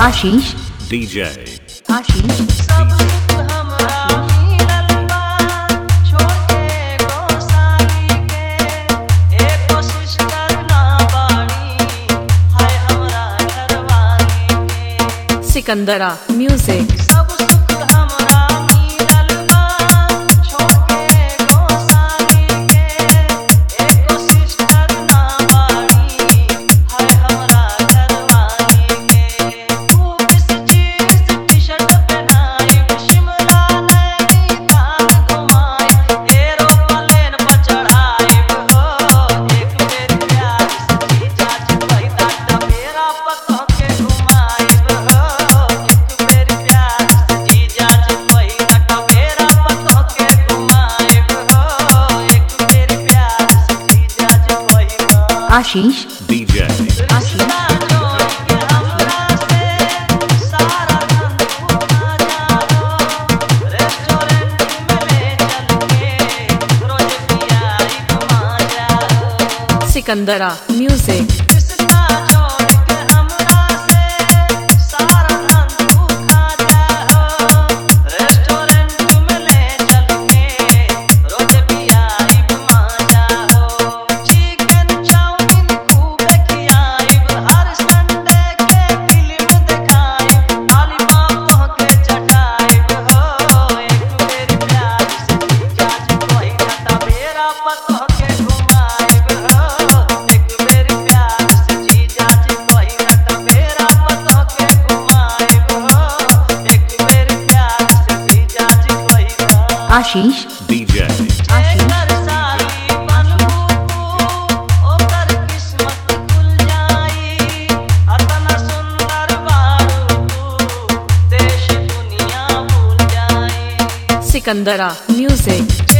आशीष DJ आशीष सब सुख हमरा मिलल बा छोड़ के गोसाई के एको सिस्टर ना बाड़ी हाय हमरा घरवाली के सिकंदरा म्यूजिक सब सुख हमरा मिलल बा छोड़ के गोसाई के एको सिस्टर ना बाड़ी हाय हमरा घरवाली के तू किस चीज टी-शर्ट पहनाई शिमला नैनीताल घुमाई एरोप्लेन पर चढ़ाई हो एक बेर प्यार से चाची पैदा मेरा पका के घुमाई हो एक बेर प्यार से चाची पैदा मेरा पका के घुमाई हो एक बेर प्यार से चाची पैदा आशीष DJ आशीष जोड़ के हमरा से सारा धन उठा जाओ रेस्टोरेंट में ले चल के रोज पियाई घुमा जाओ सिकंदरा म्यूजिक रिश्ता जोड़ के हमरा से सारा धन उठा जाओ रेस्टोरेंट में ले चल के रोज पियाई घुमा जाओ चिकन चाउमीन खूब खियाई हर संडे के फिल्म दिखाई लॉलीपॉप के चटाई हो एक बेर प्यार से चाची कोई घटा मेरा पका के घुमाई हो एक बेर प्यार से चाची कोई घटा मेरा पका के घुमाई हो एक बेर प्यार से चाची कोई घटा आशीष DJ एकर साली बनबू तू ओकर किस्मत खुल जाई अतना सुंदर बारू तू देश दुनिया भूल जाई सिकंदरा म्यूजिक